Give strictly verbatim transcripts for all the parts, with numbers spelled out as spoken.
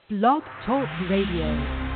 Blog Talk Radio.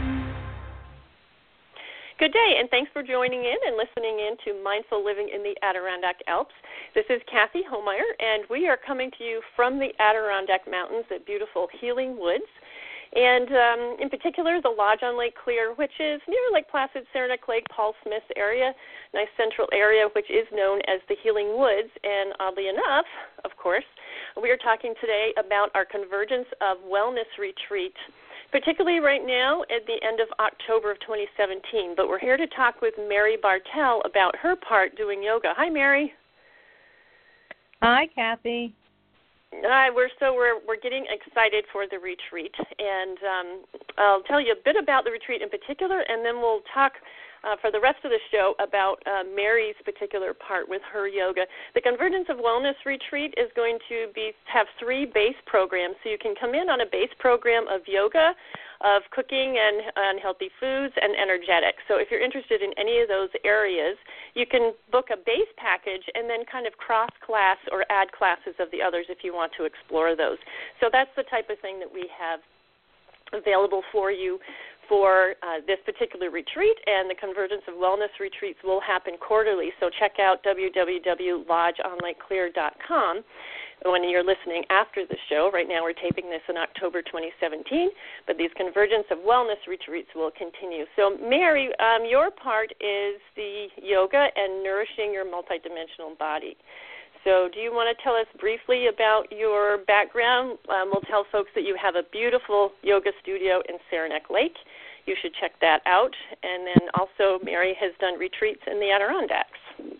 Good day, and thanks for joining in and listening in to Mindful Living in the Adirondack Alps. This is Kathy Homeyer, and we are coming to you from the Adirondack Mountains at beautiful Healing Woods, and um, in particular, the Lodge on Lake Clear, which is near Lake Placid, Saranac Lake, Paul Smith area, nice central area, which is known as the Healing Woods. And oddly enough, of course, we are talking today about our Convergence of Wellness Retreat, particularly right now at the end of October of twenty seventeen. But we're here to talk with Mary Bartel about her part doing yoga. Hi, Mary. Hi, Kathy. Hi, we're so we're we're getting excited for the retreat, and um, I'll tell you a bit about the retreat in particular, and then we'll talk uh, for the rest of the show about uh, Mary's particular part with her yoga. The Convergence of Wellness Retreat is going to be have three base programs, so you can come in on a base program of yoga, of cooking and, and healthy foods, and energetics. So if you're interested in any of those areas, you can book a base package and then kind of cross-class or add classes of the others if you want to explore those. So that's the type of thing that we have available for you for uh, this particular retreat, and the Convergence of Wellness Retreats will happen quarterly. So check out w w w dot lodge on lake clear dot com. When you're listening after the show. Right now we're taping this in October twenty seventeen, but these Convergence of Wellness Retreats will continue. So, Mary, um, your part is the yoga and nourishing your multidimensional body. So do you want to tell us briefly about your background? Um, we'll tell folks that you have a beautiful yoga studio in Saranac Lake. You should check that out. And then also Mary has done retreats in the Adirondacks.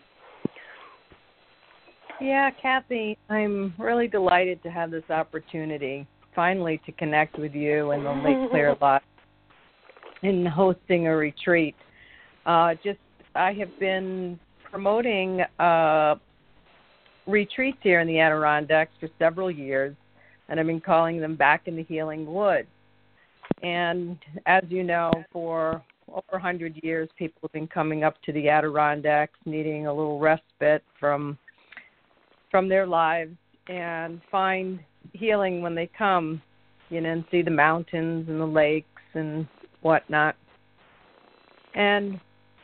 Yeah, Kathy, I'm really delighted to have this opportunity, finally, to connect with you and the Lake Clear Lodge in hosting a retreat. Uh, just, I have been promoting uh, retreats here in the Adirondacks for several years, and I've been calling them Back in the Healing Woods. And as you know, for over one hundred years, people have been coming up to the Adirondacks needing a little respite from from their lives and find healing when they come, you know, and see the mountains and the lakes and whatnot. And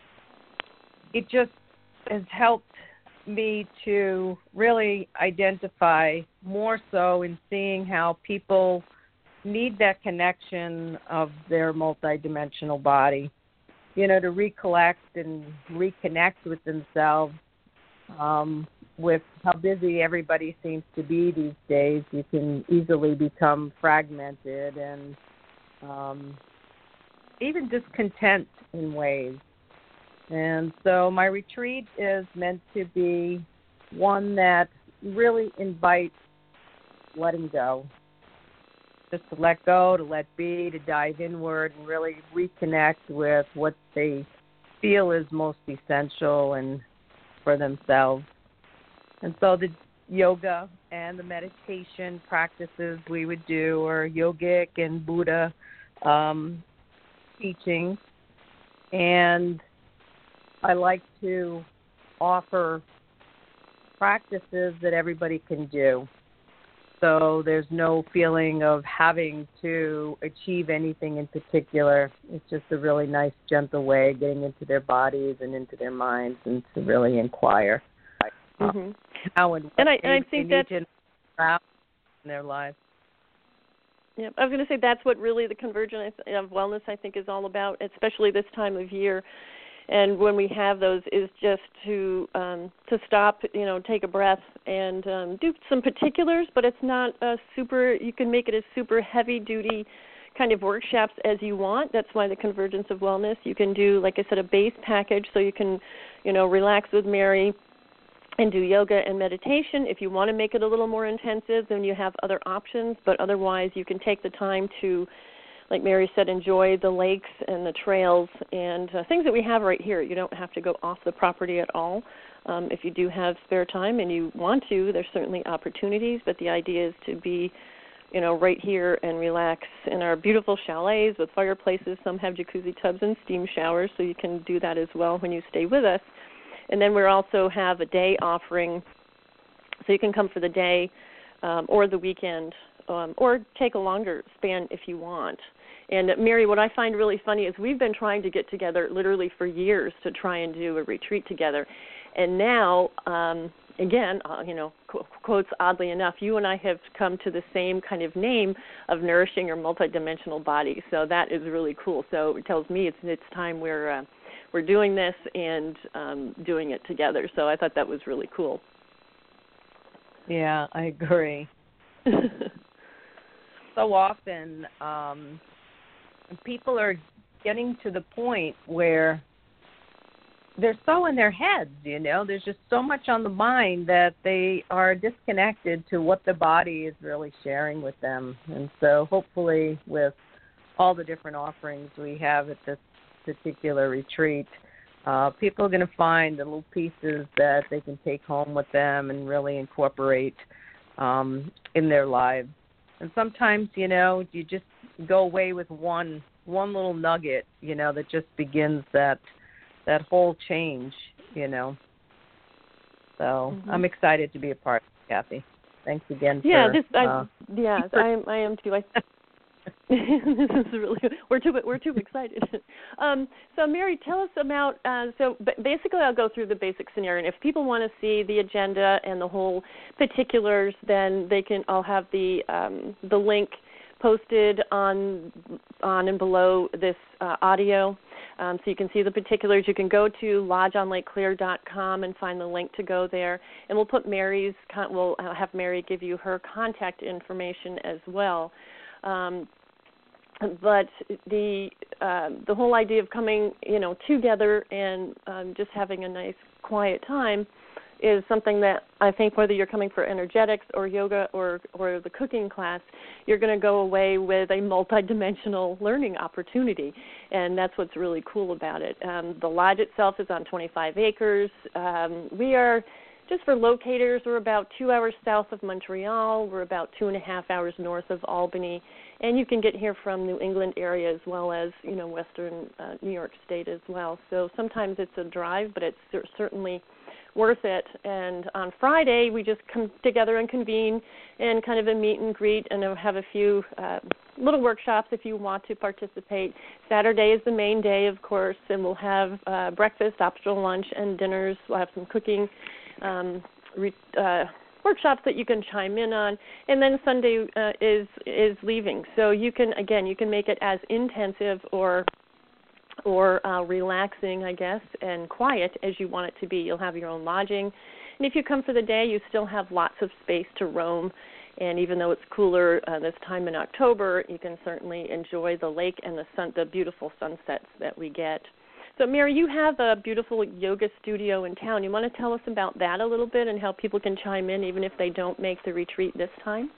it just has helped me to really identify more so in seeing how people need that connection of their multidimensional body, you know, to recollect and reconnect with themselves. Um, with how busy everybody seems to be these days, you can easily become fragmented and um, even discontent in ways. And so my retreat is meant to be one that really invites letting go, just to let go, to let be, to dive inward and really reconnect with what they feel is most essential and for themselves. And so the yoga and the meditation practices we would do are yogic and Buddha um, teachings. And I like to offer practices that everybody can do. So there's no feeling of having to achieve anything in particular. It's just a really nice, gentle way of getting into their bodies and into their minds and to really inquire. Mm-hmm. How and, and I, and I think that's in their lives. Yeah, I was going to say that's what really the Convergence of Wellness, I think, is all about, especially this time of year. And when we have those, is just to um, to stop, you know, take a breath and um, do some particulars, but it's not a super. You can make it as super heavy duty kind of workshops as you want. That's why the Convergence of Wellness. You can do, like I said, a base package, so you can, you know, relax with Mary and do yoga and meditation. If you want to make it a little more intensive, then you have other options, but otherwise you can take the time to, like Mary said, enjoy the lakes and the trails and uh, things that we have right here. You don't have to go off the property at all. Um, if you do have spare time and you want to, there's certainly opportunities, but the idea is to be, you know, right here and relax in our beautiful chalets with fireplaces. Some have jacuzzi tubs and steam showers, so you can do that as well when you stay with us. And then we also have a day offering, so you can come for the day um, or the weekend um, or take a longer span if you want. And, uh, Mary, what I find really funny is we've been trying to get together literally for years to try and do a retreat together. And now, um, again, uh, you know, qu- quotes, oddly enough, you and I have come to the same kind of name of nourishing your multidimensional body. So that is really cool. So it tells me it's it's time we're uh, we're doing this and um, doing it together. So I thought that was really cool. Yeah, I agree. So often, um, people are getting to the point where they're so in their heads, you know, there's just so much on the mind that they are disconnected to what the body is really sharing with them. And so hopefully with all the different offerings we have at this particular retreat, uh, people are going to find the little pieces that they can take home with them and really incorporate um, in their lives. And sometimes, you know, you just go away with one one little nugget, you know, that just begins that that whole change, you know. So mm-hmm. I'm excited to be a part of it, Kathy. Thanks again for yeah, this, I, uh, yeah, for, I am. I am too. I, this is really we're too we're too excited. Um, so Mary, tell us about. Uh, so basically, I'll go through the basic scenario. And if people want to see the agenda and the whole particulars, then they can. I'll have the um, the link posted on on and below this uh, audio. Um, so you can see the particulars. You can go to lodge on lake clear dot com and find the link to go there. And we'll put Mary's, we'll have Mary give you her contact information as well. Um, but the uh, the whole idea of coming, you know, together and um, just having a nice, quiet time is something that I think whether you're coming for energetics or yoga or, or the cooking class, you're going to go away with a multidimensional learning opportunity, and that's what's really cool about it. Um, the lodge itself is on twenty-five acres. Um, we are, just for locators, we're about two hours south of Montreal. We're about two and a half hours north of Albany, and you can get here from New England area as well as, you know, Western uh, New York State as well. So sometimes it's a drive, but it's certainly worth it. And on Friday, we just come together and convene and kind of a meet and greet and have a few uh, little workshops if you want to participate. Saturday is the main day, of course, and we'll have uh, breakfast, optional lunch, and dinners. We'll have some cooking um, re- uh, workshops that you can chime in on. And then Sunday uh, is is leaving. So you can, again, you can make it as intensive or or uh, relaxing, I guess, and quiet as you want it to be. You'll have your own lodging. And if you come for the day, you still have lots of space to roam. And even though it's cooler uh, this time in October, you can certainly enjoy the lake and the sun, the beautiful sunsets that we get. So, Mary, you have a beautiful yoga studio in town. You want to tell us about that a little bit and how people can chime in even if they don't make the retreat this time?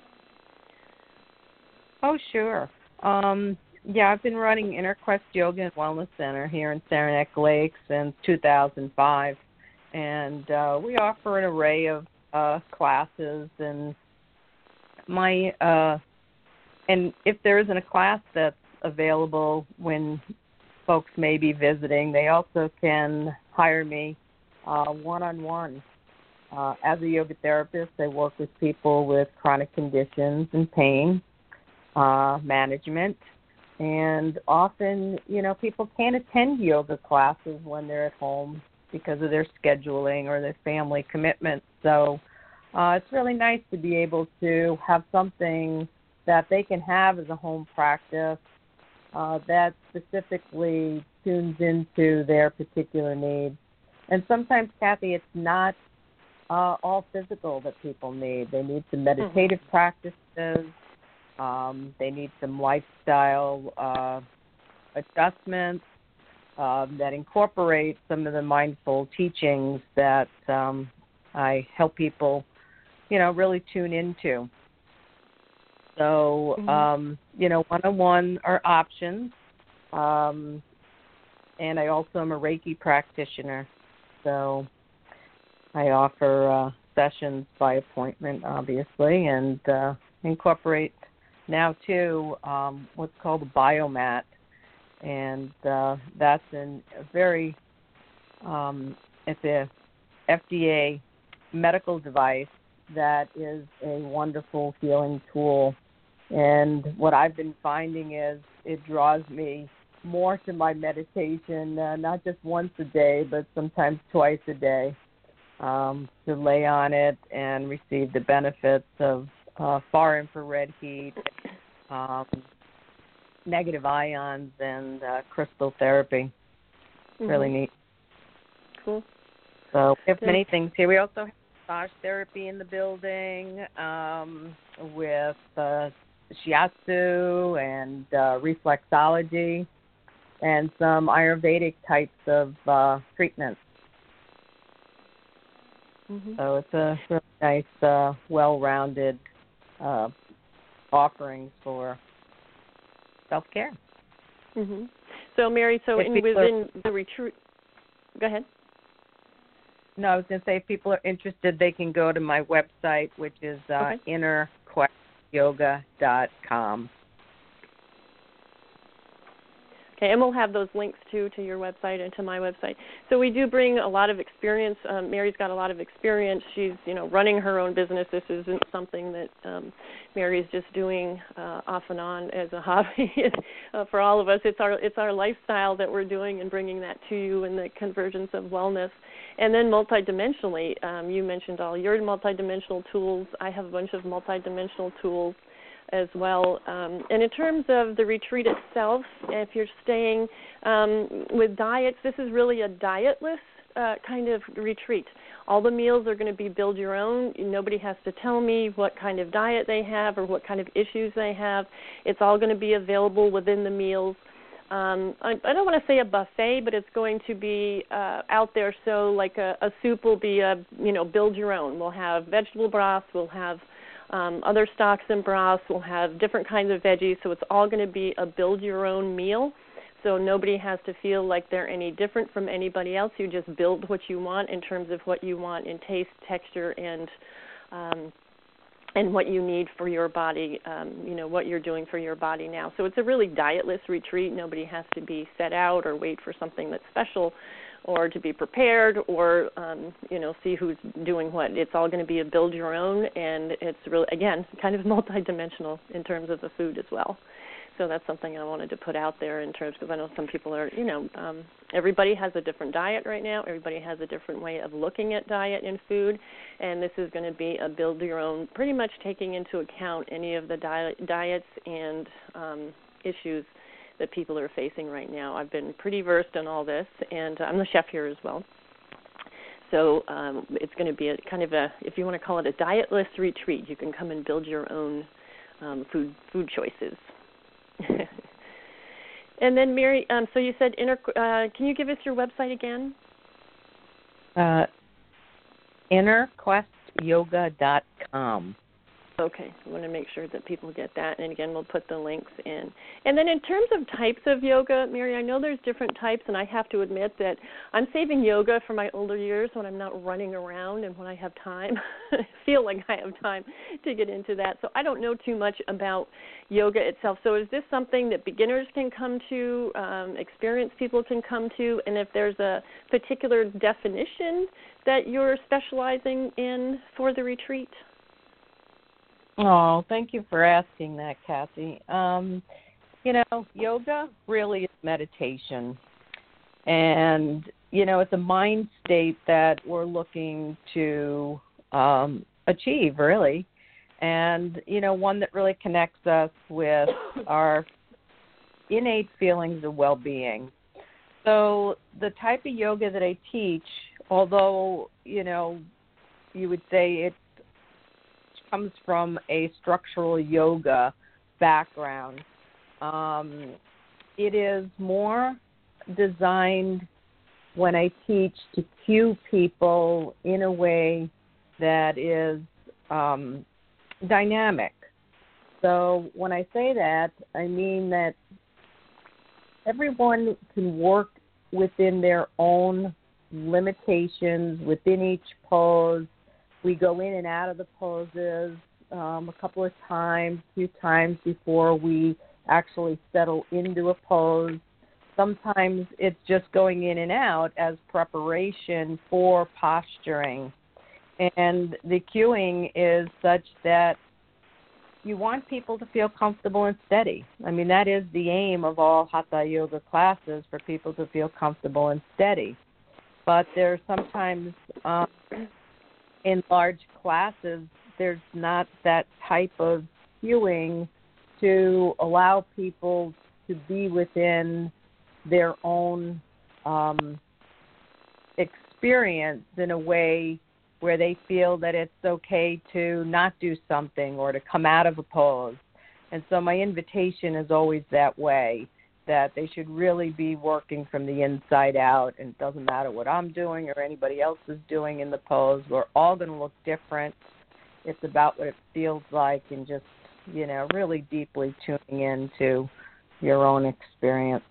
Oh, sure. Um Yeah, I've been running Inner Quest Yoga and Wellness Center here in Saranac Lake since two thousand five, and uh, we offer an array of uh, classes. And my uh, and if there isn't a class that's available when folks may be visiting, they also can hire me uh, one-on-one. Uh, as a yoga therapist, I work with people with chronic conditions and pain uh, management. And often, you know, people can't attend yoga classes when they're at home because of their scheduling or their family commitments. So uh, it's really nice to be able to have something that they can have as a home practice uh, that specifically tunes into their particular needs. And sometimes, Kathy, it's not uh, all physical that people need. They need some meditative mm-hmm. practices. Um, they need some lifestyle uh, adjustments uh, that incorporate some of the mindful teachings that um, I help people, you know, really tune into. So, mm-hmm. um, you know, one-on-one are options. Um, and I also am a Reiki practitioner. So I offer uh, sessions by appointment, obviously, and uh, incorporate now, too, um, what's called a biomat, and uh, that's an, a very, um, it's a F D A medical device that is a wonderful healing tool And what I've been finding is it draws me more to my meditation, uh, not just once a day, but sometimes twice a day, um, to lay on it and receive the benefits of uh, far infrared heat, um, negative ions, and uh, crystal therapy. Mm-hmm. Really neat. Cool. So we have Yeah. many things here. We also have massage therapy in the building um, with uh, shiatsu and uh, reflexology and some Ayurvedic types of uh, treatments. Mm-hmm. So it's a really nice, uh, well-rounded uh, offerings for self-care. Mm-hmm. So, Mary, so If in, people within the retreat, go ahead. No, I was going to say if people are interested, they can go to my website, which is uh, Okay. inner quest yoga dot com. Okay, and we'll have those links, too, to your website and to my website. So we do bring a lot of experience. Um, Mary's got a lot of experience. She's, you know, running her own business. This isn't something that um, Mary's just doing uh, off and on as a hobby. uh, for all of us, it's our it's our lifestyle that we're doing and bringing that to you in the convergence of wellness. And then multidimensionally, um, you mentioned all your multidimensional tools. I have a bunch of multidimensional tools as well. Um, and in terms of the retreat itself, if you're staying um, with diets, this is really a dietless uh, kind of retreat. All the meals are going to be build your own. Nobody has to tell me what kind of diet they have or what kind of issues they have. It's all going to be available within the meals. Um, I, I don't want to say a buffet, but it's going to be uh, out there. So like a, a soup will be a, you know, build your own. We'll have vegetable broth. We'll have Um, other stocks and broths. Will have different kinds of veggies, so it's all going to be a build-your-own meal. So nobody has to feel like they're any different from anybody else. You just build what you want in terms of what you want in taste, texture, and um, and what you need for your body. Um, you know what you're doing for your body now. So it's a really dietless retreat. Nobody has to be set out or wait for something that's special, or to be prepared, or um, you know, see who's doing what. It's all going to be a build your own, and it's really, again, kind of multidimensional in terms of the food as well. So that's something I wanted to put out there in terms, because I know some people are, you know, um, everybody has a different diet right now. Everybody has a different way of looking at diet and food, and this is going to be a build your own, pretty much taking into account any of the diet, diets and um, issues that people are facing right now. I've been pretty versed in all this, and I'm the chef here as well. So um, it's going to be a kind of a, if you want to call it a dietless retreat, you can come and build your own um, food food choices. And then, Mary, um, so you said, inner, uh, can you give us your website again? Uh, inner quest yoga dot com. Okay, I want to make sure that people get that, and again, we'll put the links in. And then in terms of types of yoga, Mary, I know there's different types, and I have to admit that I'm saving yoga for my older years when I'm not running around and when I have time. I feel like I have time to get into that. So I don't know too much about yoga itself. So is this something that beginners can come to, um, experienced people can come to, and if there's a particular definition that you're specializing in for the retreat? Oh, thank you for asking that, Kathy. Um, you know, yoga really is meditation. And, you know, it's a mind state that we're looking to um, achieve, really. And, you know, one that really connects us with our innate feelings of well-being. So the type of yoga that I teach, although, you know, you would say it comes from a structural yoga background. Um, it is more designed when I teach to cue people in a way that is um, dynamic. So when I say that, I mean that everyone can work within their own limitations within each pose. We go in and out of the poses um, a couple of times, a few times before we actually settle into a pose. Sometimes it's just going in and out as preparation for posturing. And the cueing is such that you want people to feel comfortable and steady. I mean, that is the aim of all Hatha Yoga classes, for people to feel comfortable and steady. But there's sometimes um, in large classes, there's not that type of cueing to allow people to be within their own um, experience in a way where they feel that it's okay to not do something or to come out of a pose. And so my invitation is always that way, that they should really be working from the inside out, and it doesn't matter what I'm doing or anybody else is doing in the pose. We're all going to look different. It's about what it feels like, and just, you know, really deeply tuning into your own experience.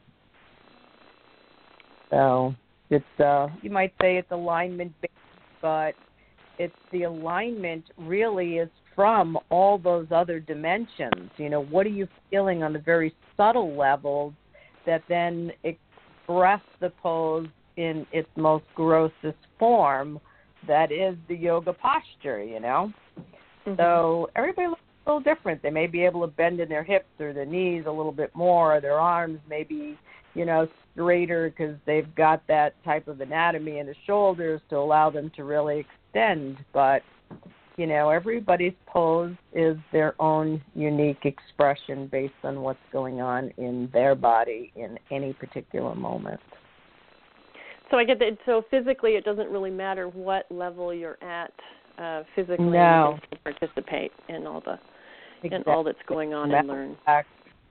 So it's, uh, you might say it's alignment-based, but it's the alignment really is from all those other dimensions. You know, what are you feeling on the very subtle levels that then express the pose in its most grossest form, that is the yoga posture, you know? Mm-hmm. So everybody looks a little different. They may be able to bend in their hips or their knees a little bit more, or their arms may be, you know, straighter because they've got that type of anatomy in the shoulders to allow them to really extend. But, you know, everybody's pose is their own unique expression based on what's going on in their body in any particular moment. So I get that. So physically, it doesn't really matter what level you're at. Uh, physically, no. you can participate in all the exactly. in all that's going on and learn. Fact,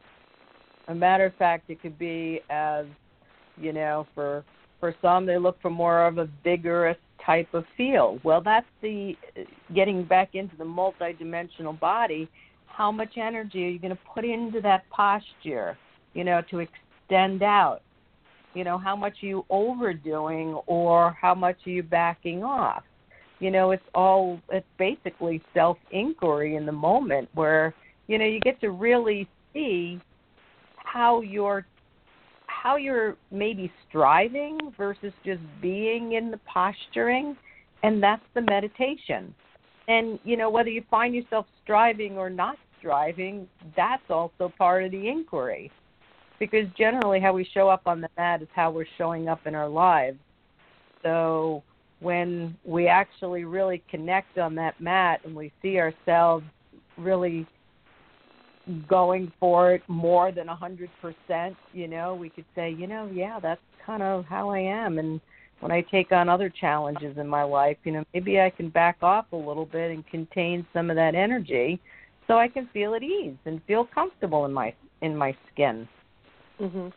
a matter of fact, it could be as, you know, for for some they look for more of a vigorous type of feel. Well, that's the getting back into the multidimensional body. How much energy are you going to put into that posture, you know, to extend out? You know, how much are you overdoing, or how much are you backing off? You know, it's all, it's basically self-inquiry in the moment where, you know, you get to really see how you're, how you're maybe striving versus just being in the posturing, and that's the meditation. And, you know, whether you find yourself striving or not striving, that's also part of the inquiry. Because generally how we show up on the mat is how we're showing up in our lives. So when we actually really connect on that mat and we see ourselves really going for it more than one hundred percent, you know, we could say, you know, yeah, that's kind of how I am. And when I take on other challenges in my life, you know, maybe I can back off a little bit and contain some of that energy so I can feel at ease and feel comfortable in my in my skin. Mm-hmm.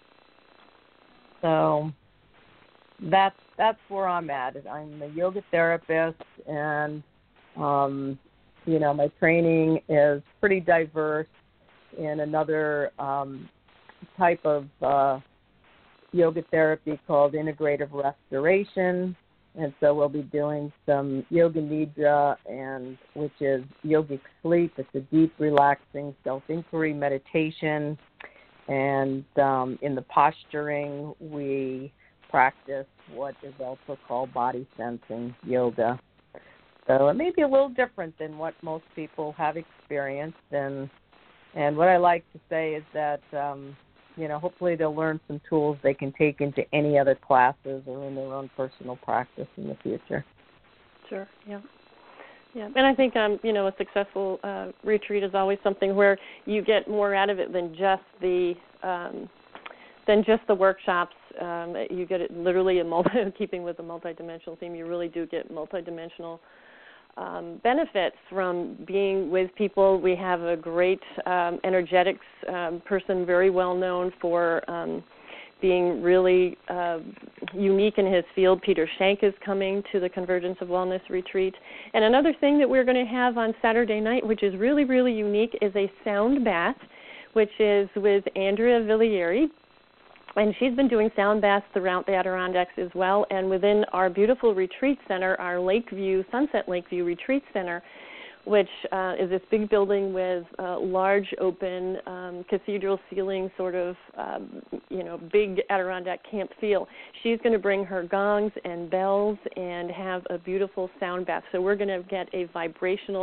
So that's that's where I'm at. I'm a yoga therapist, and um, you know, my training is pretty diverse in another um, type of uh, yoga therapy called integrative restoration. And so we'll be doing some yoga nidra, and which is yogic sleep. It's a deep, relaxing self-inquiry meditation. And um, in the posturing, we practice what is also called body sensing yoga. So it may be a little different than what most people have experienced. And and what I like to say is that, um, you know, hopefully they'll learn some tools they can take into any other classes or in their own personal practice in the future. Sure, yeah. Yeah, and I think, um, you know, a successful uh, retreat is always something where you get more out of it than just the um, than just the workshops. Um, you get it literally in multi, keeping with the multidimensional theme. You really do get multidimensional um, benefits from being with people. We have a great um, energetics um, person, very well known for Um, being really uh, unique in his field. Peter Shank is coming to the Convergence of Wellness Retreat. And another thing that we're going to have on Saturday night, which is really, really unique, is a sound bath, which is with Andrea Villieri. And she's been doing sound baths throughout the Adirondacks as well. And within our beautiful retreat center, our Lakeview, Sunset Lakeview Retreat Center, which uh, is this big building with uh, large open um, cathedral ceiling, sort of, um, you know, big Adirondack camp feel. She's going to bring her gongs and bells and have a beautiful sound bath. So we're going to get a vibrational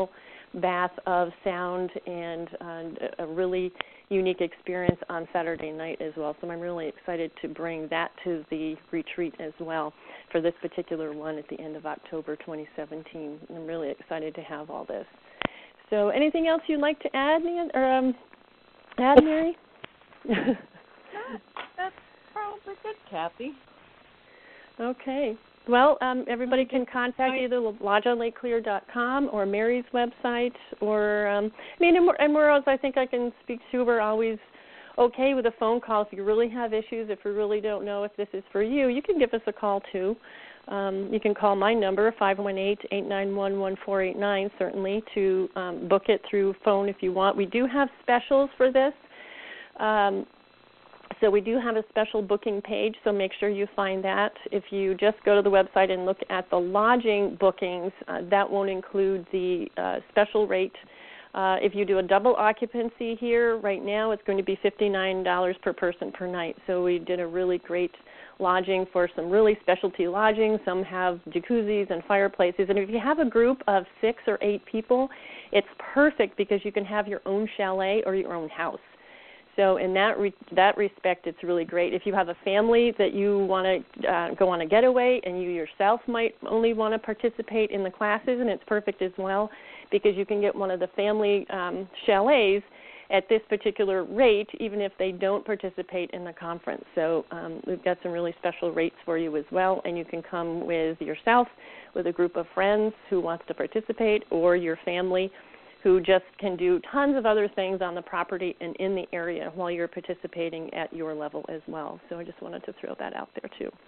bath of sound and uh, a really unique experience on Saturday night as well. So I'm really excited to bring that to the retreat as well for this particular one at the end of October twenty seventeen. I'm really excited to have all this. So anything else you'd like to add, Nan, or um, add, Mary? that, that's probably good, Kathy. Okay. Well, um, everybody can contact either lodge on lake clear dot com or Mary's website, or um, I mean, and we're, and we're also, I think I can speak to. We're always okay with a phone call if you really have issues. If you really don't know if this is for you, you can give us a call too. Um, you can call my number five one eight, eight nine one, one four eight nine certainly to um, book it through phone if you want. We do have specials for this. Um, So we do have a special booking page, so make sure you find that. If you just go to the website and look at the lodging bookings, uh, that won't include the uh, special rate. Uh, if you do a double occupancy here, right now it's going to be fifty-nine dollars per person per night. So we did a really great lodging for some really specialty lodging. Some have jacuzzis and fireplaces. And if you have a group of six or eight people, it's perfect because you can have your own chalet or your own house. So in that re- that respect, it's really great. If you have a family that you want to uh, go on a getaway and you yourself might only want to participate in the classes, and it's perfect as well because you can get one of the family um, chalets at this particular rate, even if they don't participate in the conference. So um, we've got some really special rates for you as well, and you can come with yourself, with a group of friends who wants to participate, or your family who just can do tons of other things on the property and in the area while you're participating at your level as well. So I just wanted to throw that out there too.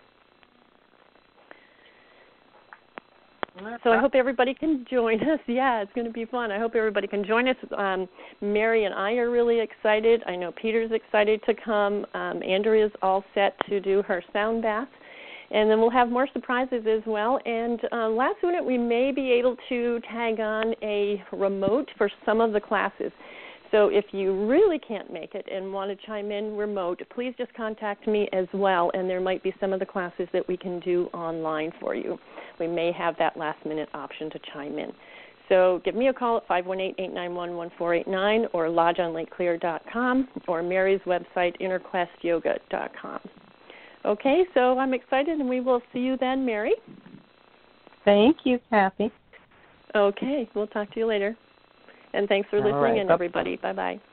So I hope everybody can join us. Yeah, it's going to be fun. I hope everybody can join us. Um, Mary and I are really excited. I know Peter's excited to come. Um, Andrea's all set to do her sound bath. And then we'll have more surprises as well. And uh, last minute, we may be able to tag on a remote for some of the classes. So if you really can't make it and want to chime in remote, please just contact me as well, and there might be some of the classes that we can do online for you. We may have that last-minute option to chime in. So give me a call at five one eight, eight nine one, one four eight nine or lodge on lake clear dot com or Mary's website, inner quest yoga dot com. Okay, so I'm excited, and we will see you then, Mary. Thank you, Kathy. Okay, we'll talk to you later. And thanks for listening right, in, everybody. Bye-bye.